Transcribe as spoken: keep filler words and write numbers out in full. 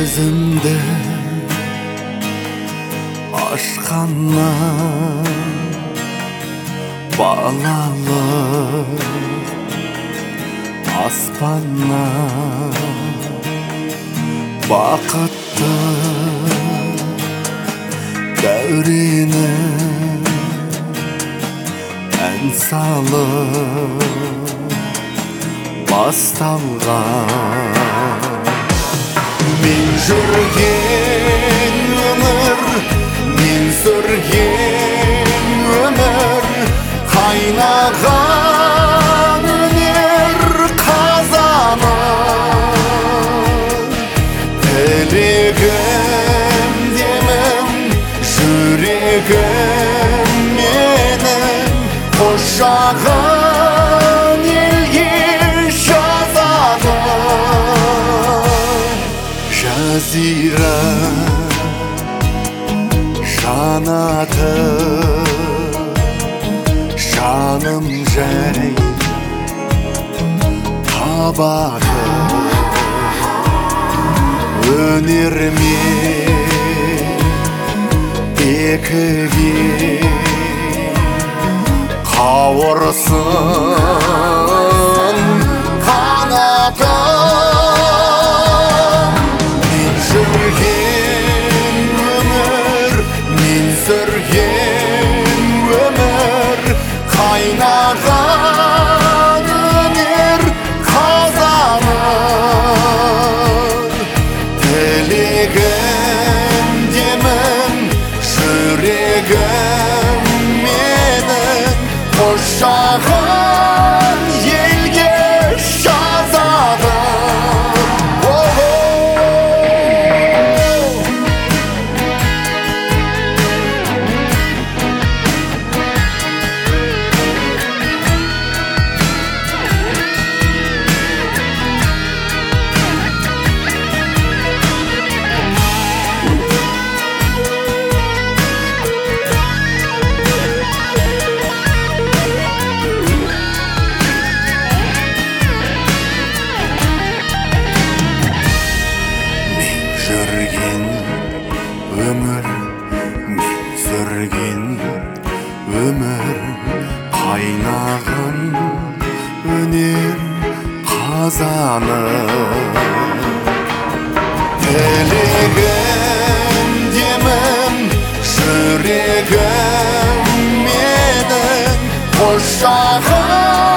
көзімді ашқаннан балалық аспаннан бақытты дәурені ән салып басталған. Мен жүрген өмір, мен сүрген өмір, қайнаған өнер қазаны. Тілегім демім, жүрегім менің, қошаған елге жазады. Жазира жанаты, жаным жай табады. Өнермен екіге қауырсын қанаты. Жүрген өмір, мен сүрген өмір, қайнаған өнер қазаны. Тілегім демім, жүрегім менің, қошаған елге жазады. Жүрген өмір, мен сүрген өмір, қайнаған өнер қазаны. Тілегім демім, жүрегім менің, қошаған